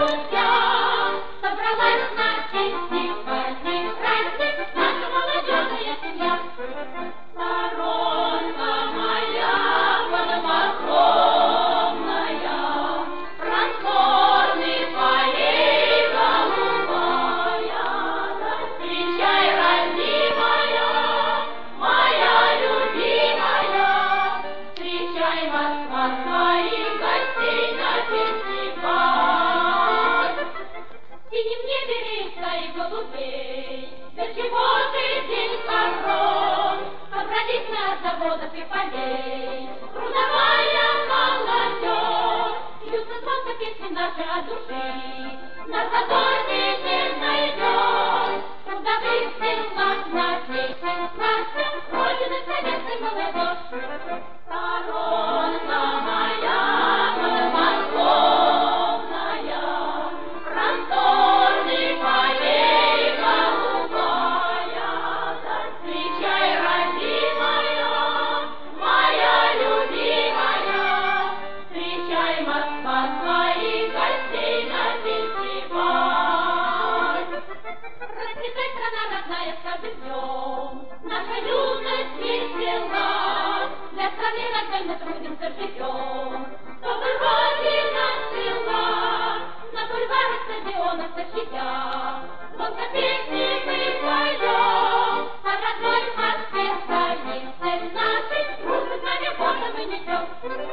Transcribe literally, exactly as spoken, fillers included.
друзья, собралась на чистый праздник, праздник, наша молодежная семья. Сторонка моя подмосковная, просторный твоей голубая, встречай, родимая, моя любимая, встречай, Москва, своих гостей на фестиваль. В синем небе рейса и голубей, для чего же день сторон? Собрались на заводах и полей, трудовая молодежь, льются звонко песни наши от души, на задорный день найдем, трудовых селах на песен наша, Родины советской молодежь. Сторонка моя подмосковная, просторный твоей голубая, встречай, родимая, моя любимая, встречай, Москва, своих гостей на фестиваль. Расцветай, страна родная, с каждым днем, наша юность весела, для страны родной мы трудимся, живем, чтобы Родина цвела, на бульварах, стадионах, площадях, звонко песни мы поем, о родной Москве, столице нашей, дружбы с нами Бога мы несем.